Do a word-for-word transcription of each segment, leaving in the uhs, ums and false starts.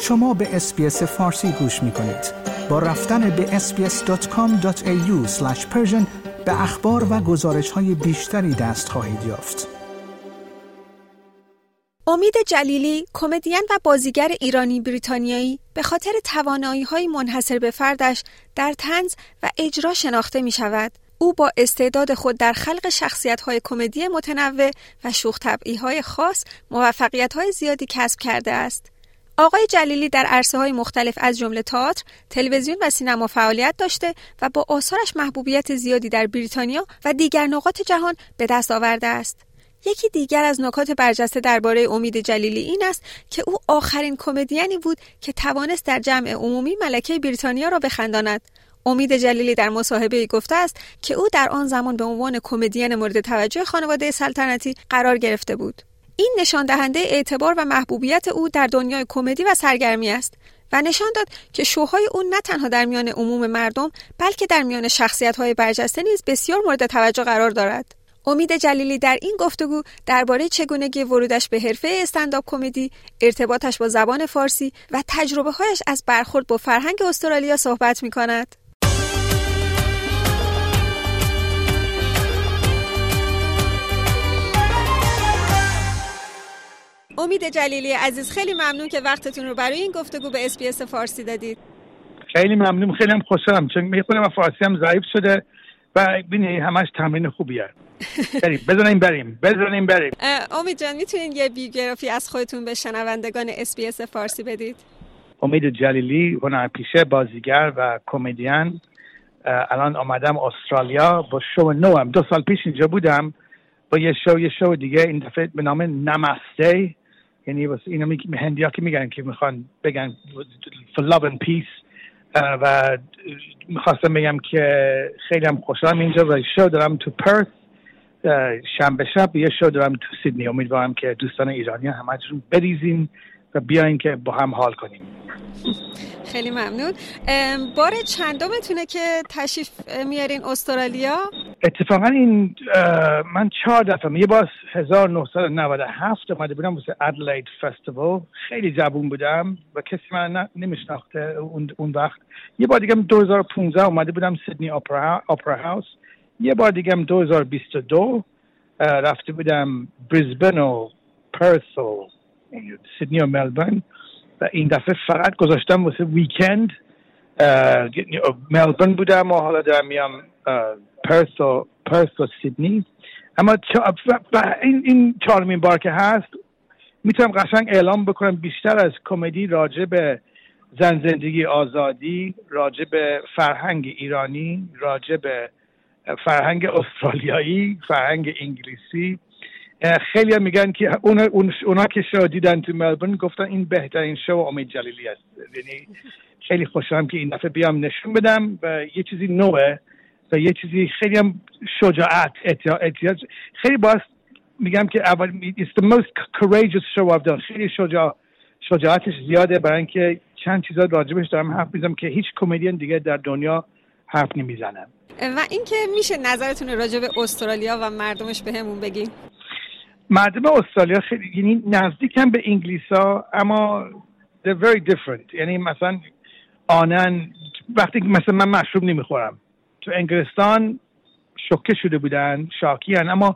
شما به اس‌بی‌اس فارسی گوش می‌کنید. با رفتن به اس بی اس دات کام دات ای یو اسلش پرشن به اخبار و گزارش‌های بیشتری دست خواهید یافت. امید جلیلی، کمدین و بازیگر ایرانی بریتانیایی، به خاطر توانایی‌های منحصر به فردش در طنز و اجرا شناخته می‌شود. او با استعداد خود در خلق شخصیت‌های کمدی متنوع و شوخ طبعی‌های خاص موفقیت‌های زیادی کسب کرده است. آقای جلیلی در عرصه‌های مختلف از جمله تئاتر، تلویزیون و سینما فعالیت داشته و با آثارش محبوبیت زیادی در بریتانیا و دیگر نقاط جهان به دست آورده است. یکی دیگر از نکات برجسته درباره امید جلیلی این است که او آخرین کمدیانی بود که توانست در جمع عمومی ملکه بریتانیا را بخنداند. امید جلیلی در مصاحبه‌ای گفته است که او در آن زمان به عنوان کمدین مورد توجه خانواده سلطنتی قرار گرفته بود. این نشان دهنده اعتبار و محبوبیت او در دنیای کمدی و سرگرمی است و نشان داد که شوهای او نه تنها در میان عموم مردم بلکه در میان شخصیت‌های برجسته نیز بسیار مورد توجه قرار دارد. امید جلیلی در این گفتگو درباره چگونگی ورودش به حرفه استندآپ کمدی، ارتباطش با زبان فارسی و تجربه‌هایش از برخورد با فرهنگ استرالیا صحبت می‌کند. امید جلیلی عزیز، خیلی ممنون که وقتتون رو برای این گفتگو به اس بی اس فارسی دادید. خیلی ممنون، خیلی هم خوشحالم چون میخونم فارسی هم ضعیف شده و ببینید همش تمرین خوبیه. بریم بزنیم بریم بزنیم بریم. امید جان، میتونین یه بیوگرافی از خودتون به شنوندگان اس بی اس فارسی بدید؟ امید جلیلی، هنرپیشه، بازیگر و کمدین. الان آمدم استرالیا با شو نوام. دو سال پیش اینجا بودم با یه شو یه شو دیگه، این دفعه به نام نماسته، یعنی واسه اینا می هندی‌ها که میگن که میخوان بگن for love and peace، و میخواستم بگم که خیلی هم خوشحالم اینجا و شو دارم تو پرث شنبه شب، یه شو دارم تو سیدنی. امیدوارم که دوستان ایرانی همه‌تون بریزین و بیاین که با هم حال کنیم. خیلی ممنون. بار چندمتونه که تشریف میارین استرالیا؟ اتفاقا این من چهار دفعه، یه بار هزار و نهصد و نود و هفت اومده بودم واسه ادلاید فستیوال، خیلی جوون بودم و کسی من نمیشناخته اون اون وقت. یه بار دیگه دو هزار و پانزده اومده بودم سیدنی اپرا اپرا هاوس. یه بار دیگه دو هزار و بیست و دو رفته بودم بریزبن و پرث و سیدنی و ملبورن و این دفعه فقط گذاشتم واسه ویکند ملبورن بودم و حالا دارم میام پرث و پرث و سیدنی. اما این این چهارمین بار که هست میتونم قشنگ اعلام بکنم بیشتر از کمدی راجع به زن زندگی آزادی، راجع به فرهنگ ایرانی، راجع به فرهنگ استرالیایی، فرهنگ انگلیسی. خیلی هم میگن که اونا, اونا که شو دیدن تو ملبورن گفتن این بهترین شو امید جلیلی است. یعنی خیلی خوشحالم که این دفعه بیام نشون بدم و یه چیزی نوه و یه چیزی خیلی هم شجاعت احتیاج. خیلی باز میگم که اول it's the most courageous show I've done. خیلی شجاع شجاعتش زیاده برای اینکه چند چیزا راجبش دارم حرف میزنم که هیچ کمدین دیگه در دنیا حرف نمیزنه. و اینکه میشه نظرتون راجع به استرالیا و مردمش بهمون بگین؟ مردم استرالیا خیلی یعنی نزدیکن به انگلیسا اما they're very different. یعنی مثلا آنن وقتی مثلا من مشروب نمیخورم، تو انگلستان شوکه شده بودن، شاکی هن، اما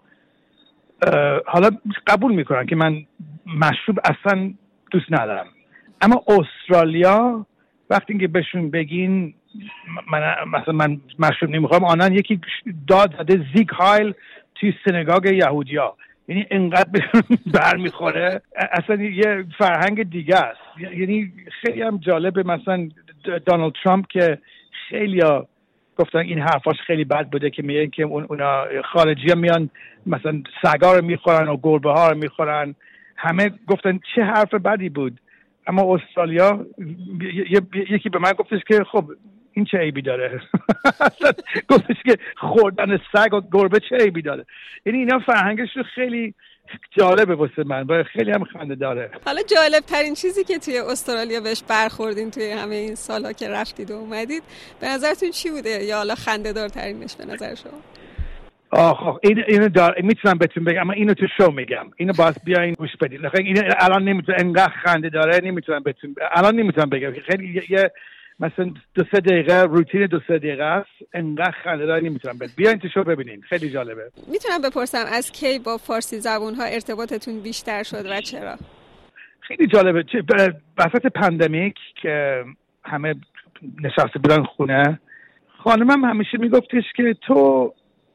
حالا قبول میکنن که من مشروب اصلا دوست ندارم. اما استرالیا وقتی که بهشون بگین من مثلا من مشروب نمیخورم، آنن یکی داد زده زیگ هایل توی سینگاگ یهودیا، یعنی انقدر بهشون برمیخوره. اصلا یه فرهنگ دیگه است. یعنی خیلی هم جالبه مثلا دونالد ترامپ که خیلی ها گفتن این حرفاش خیلی بد بوده که میگن که اون اونا خارجی ها میان مثلا سگا رو میخورن و گربه ها رو میخورن، همه گفتن چه حرف بدی بود. اما استرالیا یکی به من گفتش که خب این چه عیبی داره؟ گفتش که خوردن سگ و گربه چه عیبی داره؟ یعنی اینا فرهنگش خیلی جالبه واسه من و خیلی هم خنده داره. حالا جالب ترین چیزی که توی استرالیا بهش برخوردین توی همه این سالها که رفتید و اومدید به نظرتون چی بوده؟ یا حالا خنده دار ترینش به نظر شما؟ آخ این اینو دار میتونم بهتون بگم، اما اینو تو شو میگم، اینو باز بیاین گوش بدید. این الان نمیتونم، انقدر خنده داره نمیتونم بهتون الان نمیتونم بگم. خیلی یه مثلا دو سه دقیقه روتین دو سه دقیقه است، انقدر خنده داره نمیتونم بهتون. بیاین تو شو ببینین، خیلی جالبه. میتونم بپرسم از کی با فارسی زبون ها ارتباطتون بیشتر شد و چرا؟ خیلی جالبه. وسط پاندمیک که همه نشسته بودن خونه، خانمم همیشه میگفتش که تو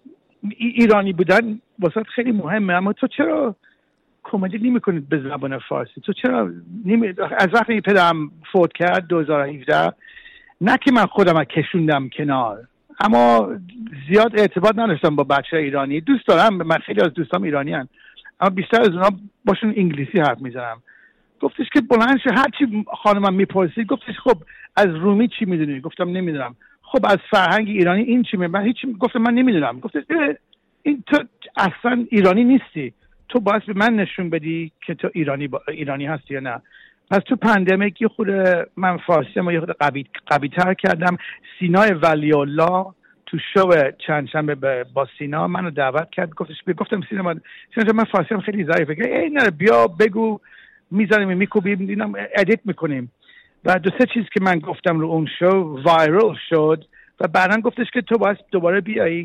ایرانی بودن واسه خیلی مهمه، اما تو چرا کمدی نمی‌کنی به زبان فارسی؟ تو چرا نمی... از وقتی پدرم فوت کرد دو هزار و هفده، نه که من خودم کشوندم کنار، اما زیاد ارتباط نداشتم با بچه ایرانی. دوست دارم، من خیلی از دوستام ایرانی هن، اما بیشتر از اونا باشون انگلیسی حرف میزنم. گفتش که بلند شه، هرچی خانمم میپرسید گفتش خب از رومی چی میدونی؟ گفتم نمیدونم. خب از فرهنگ ایرانی این چی؟ من هیچ گفتم من نمیدونم. گفتش این تو اصلا ایرانی نیستی، تو باید به من نشون بدی که تو ایرانی با... ایرانی هستی یا نه. پس تو پندمیک یه خود من فارسی ما یه خود قوی قوی تر کردم. سینا ولی الله تو شو چند شنبه با سینا منو دعوت کرد، گفتش گفتم سینا من سینا من فارسیم خیلی ضعیفه، ای نه بیا بگو، میذاریم میکوبیم اینم ادیت میکنیم. و دو سه چیز که من گفتم رو اون شو وایرال شد و بعدن گفتش که تو باید دوباره بیایی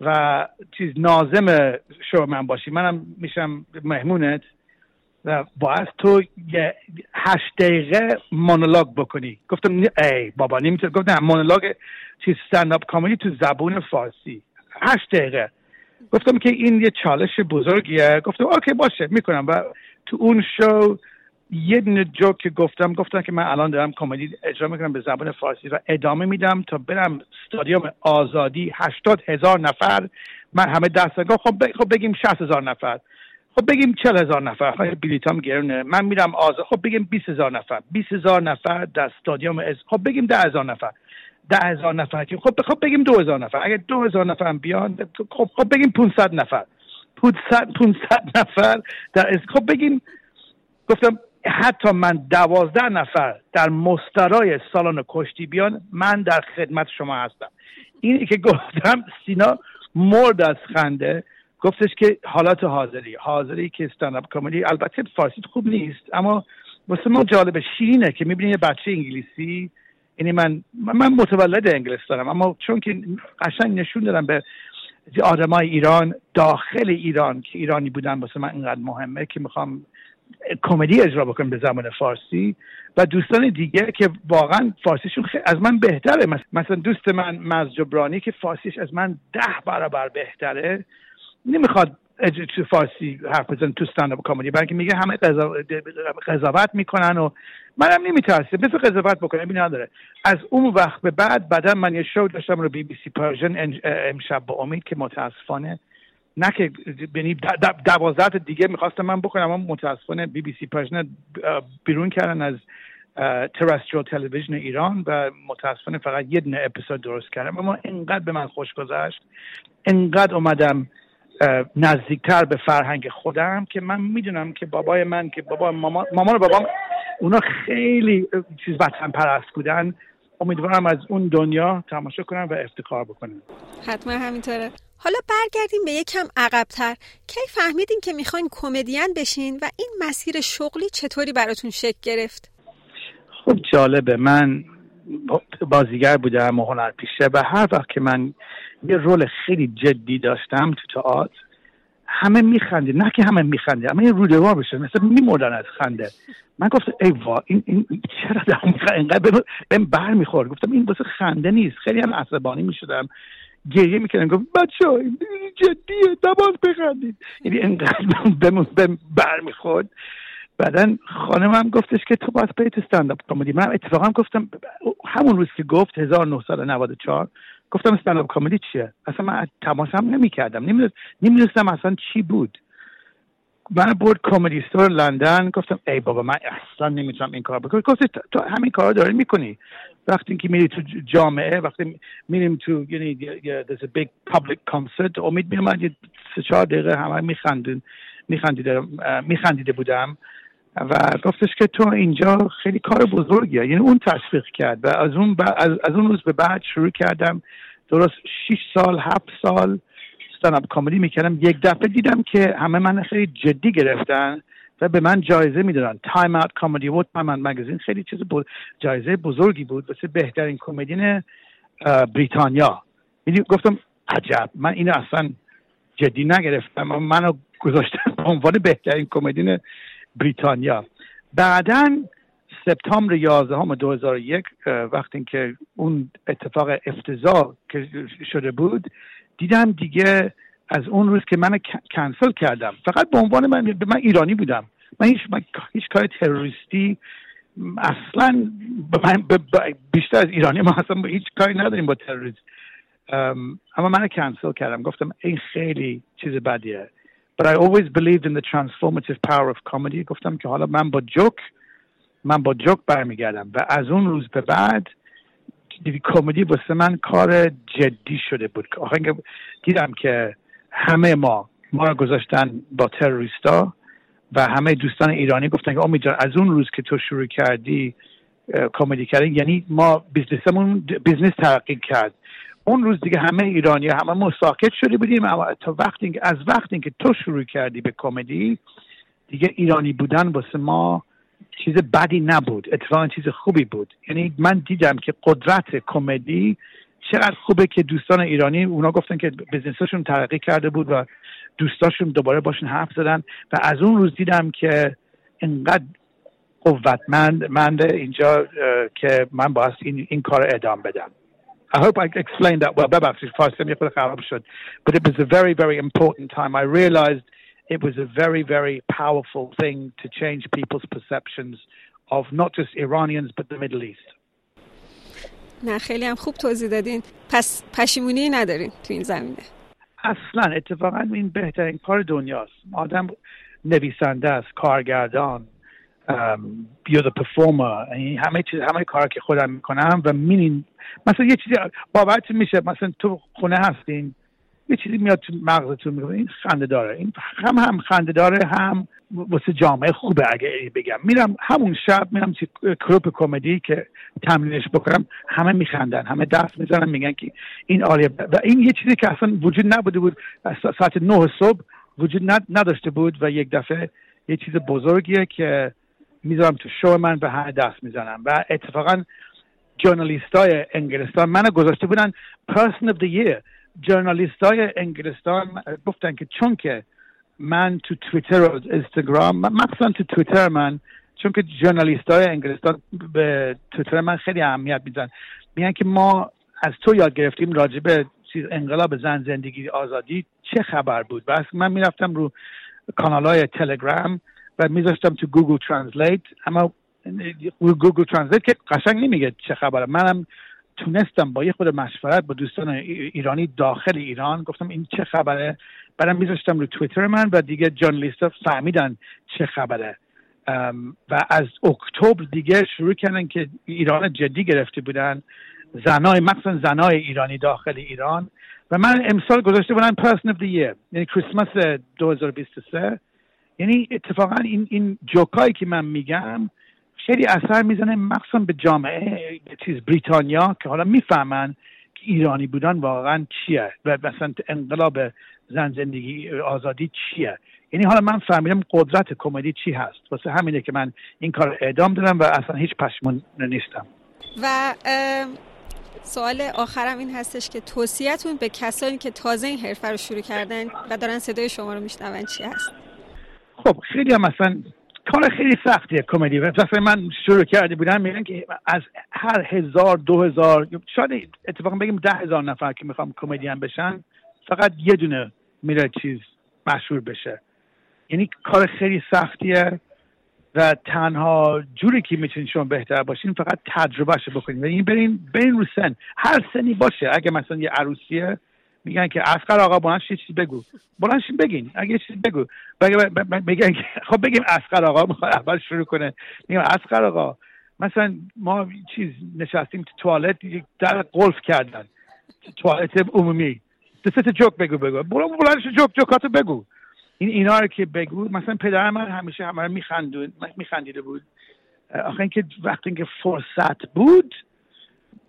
و چیز ناظم شو من باشی، منم میشم مهمونت و باید تو یه هشت دقیقه مونولوگ بکنی. گفتم ای بابا نمیتونم. گفتم مونولوگ چیز استندآپ کمدی تو زبون فارسی هشت دقیقه. گفتم که این یه چالش بزرگیه. گفتم اوکی باشه میکنم. و تو اون شو یه دونه جوک که گفتم گفتم که من الان دارم کمدی اجرا میکنم به زبان فارسی و ادامه میدم تا برم استادیوم آزادی هشتاد هزار نفر، من همه دست نگاه خب, ب... خب بگیم شصت هزار نفر، خب بگیم چهل هزار نفر، خب بلیطام گرونه، من میرم آزاد، خب بگیم بیست هزار نفر، بیست هزار نفر در استادیوم از... خب بگیم ده هزار نفر، ده هزار نفر که خب خب بگیم دو هزار نفر، اگه دو هزار نفر هم بیان خب خب بگیم پانصد نفر، پانصد پانصد نفر در از... خب بگیم. گفتم حتی من دوازده نفر در مسترای سالن کشتی بیان، من در خدمت شما هستم. اینی که گفتم سینا مرد از خنده. گفتش که حالات حاضری حاضری که استندآپ کمدی، البته فارسی خوب نیست اما واسه ما جالب شیرینه که میبینی یه بچه انگلیسی، یعنی من من متولد انگلیس دارم اما چون که قشنگ نشون دادم به آدمای ایران داخل ایران که ایرانی بودن، واسه من اینقدر مهمه که میخوام کمدی اجرا بکنم به زبان فارسی. و دوستان دیگه که واقعا فارسیشون خیلی از من بهتره، مثلا دوست من مز جبرانی که فارسیش از من ده برابر بهتره، نمیخواد تو فارسی حرف بزنه تو استندآپ کمدی، بلکه میگه همه قضاوت میکنن و منم نمیترسم مثل قضاوت بکنه ببین نداره. از اون وقت به بعد بعدا من یه شو داشتم رو بی بی سی پرژن امشب با امید که متاسفانه نه که ببینید دوازده دیگه میخواستم من بکنم اما متاسفانه بی بی سی پرژن بیرون کردن از ترستریال تلویزیون ایران و متاسفانه فقط یه دونه اپیزود درست کردم. اما اینقدر به من خوش گذشت، اینقدر اومدم نزدیکتر به فرهنگ خودم که من میدونم که بابای من که بابا مامان مامان و بابام اونا خیلی چیز وطن پرست بودن. امیدوارم از اون دنیا تماشا کنن و افتخار بکنن. حتما همینطوره. حالا برگردیم به یکم عقب‌تر. کی فهمیدین که میخواین کمدین بشین و این مسیر شغلی چطوری براتون شکل گرفت؟ خب جالبه، من بازیگر بودم و هنرپیشه و هر وقت که من یه رول خیلی جدی داشتم تو تئاتر همه میخندید، نه که همه میخندید اما یه رودوار بشه مثلا میمردن از خنده. من گفتم ای وا این این چرا دارم اینقدر بهم بر میخورد. گفتم این واسه خنده نیست. خیلی هم عصبانی میشدم، گریه میکردم، گفت بچه‌ها این جدیه نباید بخندید. یعنی اینقدر بهم بر میخورد. بعدن خانمم گفتش که تو باید بری تو استندآپ کمدی. من اتفاقا گفتم همون روز که گفت هزار و نهصد و نود و چهار گفتم استندآپ کمدی چیه؟ اصلا من تماشا هم نمی‌کردم، نمی‌دونستم اصلا چی بود. من برد کمدی استور لندن، گفتم ای بابا من اصلا نمیتونم این کار بکنم. گفت تو همین کارا داری میکنی وقتی که میری تو جامعه، وقتی میریم تو یعنی there's a big public concert، امید میومد سه چهار دقیقه همه میخندن میخندیده میخندیده بودم و گفتش که تو اینجا خیلی کار بزرگیه. یعنی اون تشویق کرد و از اون ب... از... از اون روز به بعد شروع کردم. درست شش سال هفت سال استندآپ کمدی میکردم، یک دفعه دیدم که همه من خیلی جدی گرفتن و به من جایزه میدادن. تایم اوت کمدی بود، تایم اوت مگزین خیلی چیز بود، جایزه بزرگی بود واسه بهترین کمدین بریتانیا. میدونی گفتم عجب، من اینو اصلا جدی نگرفتم، منو گذاشتن به عنوان بهترین کمدین بریتانیا. بعداً سپتامبر یازدهم دو هزار و یک وقتی که اون اتفاق افتضاح که شده بود، دیدم دیگه از اون روز که من کنسل کردم، فقط به عنوان من, من ایرانی بودم، من هیچ, من هیچ کار تروریستی اصلا من بیشتر از ایرانی ما اصلا هیچ کاری نداریم با تروریسم، اما من کنسل کردم، گفتم این خیلی چیز بدیه. But I always believed in the transformative power of comedy. گفتم که حالا من با جوک من با جوک برمیگردم و از اون روز به بعد کمدی واسه من کار جدی شده بود. آخه دیدم که همه ما ما رو گذاشتن با تروریستا و همه دوستان ایرانی گفتن که امید جان از اون روز که تو شروع کردی کمدی کردن، یعنی ما بیزنسمون بیزنس ترقی کرد. اون روز دیگه همه ایرانی همه ما ساکت شده بودیم، اما تا وقتی از وقتی که تو شروع کردی به کمدی دیگه ایرانی بودن واسه ما چیز بدی نبود، اتفاقا چیز خوبی بود. یعنی من دیدم که قدرت کمدی چقدر خوبه که دوستان ایرانی اونا گفتن که بزنسشون ترقی کرده بود و دوستاشون دوباره باشون حرف زدن و از اون روز دیدم که اینقدر قوتمند من اینجا که من باید این, این کار ادامه بدم. I hope I explained that well. ببخشید فارسیم یه خود خراب شد. But it was a very very important time. I realized it was a very very powerful thing to change people's perceptions of not just Iranians but the Middle East. نه خیلی هم خوب توضیح دادین. پس پشیمونی ندارین تو این زمینه؟ اصلا اتفاقا این بهترین کار دنیاست. آدم نویسنده است، کارگردان، یا the performer، همه چیز همه کار که خودم میکنم و میبینین مثلا یه چیزی باورتون میشه، مثلا تو خونه هستین یه چیزی میاد تو مغزتون میگه این خنده داره، این هم هم خنده داره هم واسه جامعه خوبه. اگه بگم میرم همون شب میرم تو کلوب کمدی که تمرینش بکنم، همه میخندن، همه دست میزنن میگن که این عالیه و این یه چیزی که اصلا وجود نبوده بود، ساعت نه صبح وجود نداشته بود و یک دفعه یه چیز بزرگیه که میذارم تو شو من به همه دست میزنم. و اتفاقا ژورنالیستای انگلستان منو گذاشته بودن person of the year. ژورنالیستای انگلستان گفتن که چون که من تو توییتر و اینستاگرام، مخصوصا تو توییتر من، چون که ژورنالیستای انگلستان به توییتر من خیلی اهمیت میدن، میگن که ما از تو یاد گرفتیم راجع به چیز انقلاب زن، زندگی، آزادی چه خبر بود. بس من میرفتم رو کانالای تلگرام و میذاشتم تو گوگل ترنسلیت، اما گوگل ترنسلیت که قشنگ نمیگه چه خبره. منم تونستم با یه خود مشورت با دوستان ایرانی داخل ایران گفتم این چه خبره، بعدم میذاشتم رو توییتر من و دیگه ژورنالیست‌ها فهمیدن چه خبره و از اکتبر دیگه شروع کردن که ایران جدی گرفته بودن، زنای مخصوصا زنای ایرانی داخل ایران. و من امسال گذاشته بودن person of the year، یعنی کریسمس دو هزار و بیست و سه. یعنی اتفاقا این این جوکایی که من میگم خیلی اثر میزنه مخصوصا به جامعه چیز بریتانیا که حالا میفهمن که ایرانی بودن واقعا چیه و مثلا انقلاب زن، زندگی، آزادی چیه. یعنی حالا من فهمیدم قدرت کمدی چی هست، واسه همینه که من این کار ادامه دادم و اصلا هیچ پشیمون نیستم. و سوال آخرم این هستش که توصیه‌تون به کسانی که تازه این حرفه رو شروع کردن و دارن صدای شما رو میشنون چی هست؟ خب خیلی هم مثلا کار خیلی سختیه کمدی. مثلا من شروع کرده بودم میگن که از هر هزار دو هزار شاید اتفاقا بگیم ده هزار نفر که میخوام کمدین بشن فقط یه دونه میره چیز مشهور بشه. یعنی کار خیلی سختیه و تنها جوری که میتونین شما بهتر باشین فقط تجربهشو بکنین. یعنی برین برین رو سن، هر سنی باشه. اگه مثلا یه عروسیه میگن که اصغر آقا بلند شید چیزی بگو، بلند شید بگین، اگه چیزی بگو بگن که خب بگیم اصغر آقا میخواد اول شروع کنه، میگم اصغر آقا مثلا ما چیز نشستیم تو توالت در قلف کردن، توالت عمومی، دست جوک بگو بگو بلند شید جوک جوکاتو بگو. این اینا رو که بگو. مثلا پدر من همیشه همه رو میخندید میخندیده بود. آخه اینکه وقتی که فرصت بود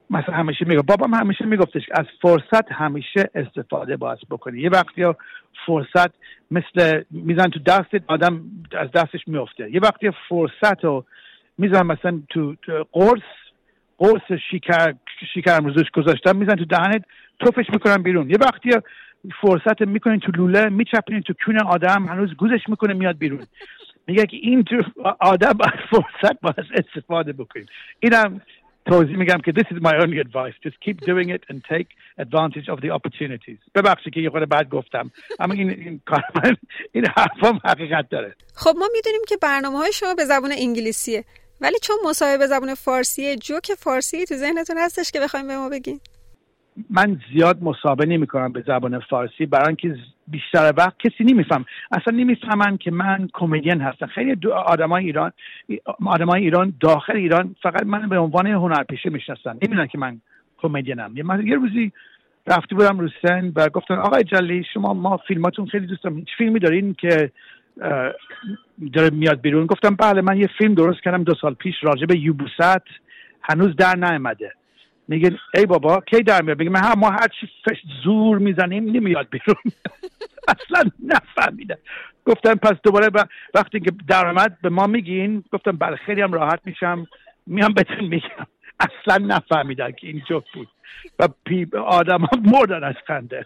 مثلا همیشه میگه، بابام همیشه میگفتش از فرصت همیشه استفاده باید بکنی. یه وقتی فرصت مثل میزن تو دستت، آدم از دستش میفته. یه وقتی فرصت رو میزن مثلا تو, تو قرص قرص شکر شکر روش گذاشتم میزن تو دهنت، توفش میکنن بیرون. یه وقتی فرصت میکنین تو لوله، میچپین تو کون آدم، هنوز گوزش میکنه میاد بیرون. میگه که این تو آدم از فرصت باید استفاده بکنیم. اینم توضیح میگم که this is my only advice, just keep doing it and take advantage of the opportunities. ببخشید که یه خورده بعد گفتم، اما این این کار من این حرفم حقیقت داره. خب ما میدونیم که برنامه‌های شما به زبان انگلیسیه، ولی چون مصاحبه به زبان فارسیه، جوک فارسی تو ذهنتون هستش که بخوایم به ما بگین؟ من زیاد مصاحبه نمی‌کنم به زبان فارسی، برای اینکه بیشتر وقت کسی نمیفهم، اصلا نمیفهمن که من کمدین هستم. خیلی آدمای ایران آدمای ایران داخل ایران فقط من به عنوان هنرپیشه میشناسن، نمیدونن که من کمدینم. من یه روزی رفته بودم رو سن و گفتن آقای جلی شما ما فیلماتون خیلی دوست داریم، هیچ فیلمی دارین که داره میاد بیرون؟ گفتم بله، من یه فیلم درست کردم دو سال پیش راجع به یوبوست، هنوز در نیامده. میگه ای بابا کی در میاد؟ میگه ما ما هر چی زور میزنیم نمیاد بیرون. اصلا نفهمیدم. گفتم پس دوباره وقتی که در اومد به ما میگین؟ گفتم بله، خیلی هم راحت میشم میام بهتون میگم. اصلا نفهمیدن که این جوک بود و آدم ها مردن از خنده.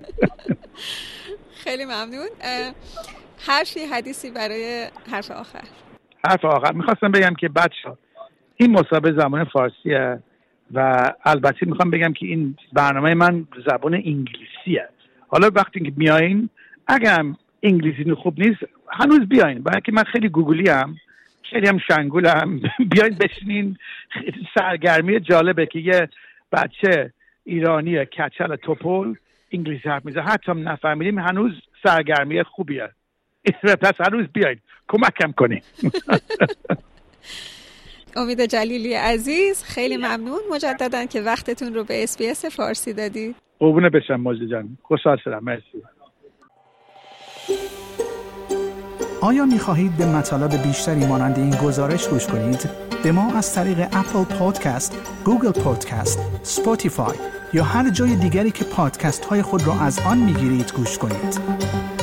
خیلی ممنون. هر چی حدیثی برای حرف آخر. حرف آخر میخواستم بگم که بچه‌ها این مسابقه زبان فارسیه و البته میخوام بگم که این برنامه من زبان انگلیسیه. حالا وقتی که میایین اگر انگلیسی خوب نیست هنوز بیاین، برای که من خیلی گوگلی ام، خیلی هم شنگولم. بیاین بشینین، سرگرمی جالبه که یه بچه ایرانی کچل توپل انگلیسی حرف میزنه، حتی هم نفهمیدیم، هنوز سرگرمی خوبیه. پس هنوز بیاین کمکم کنین. امید جلیلی عزیز، خیلی ممنون مجدداً که وقتتون رو به اس بی اس فارسی دادید. قربونه بشم ماجد جان، خوشحال شدم. مرسی. آیا می‌خواهید به مطالب بیشتری مانند این گزارش گوش کنید؟ به ما از طریق اپل پادکست، گوگل پادکست، اسپاتیفای یا هر جای دیگری که پادکست‌های خود را از آن می‌گیرید گوش کنید.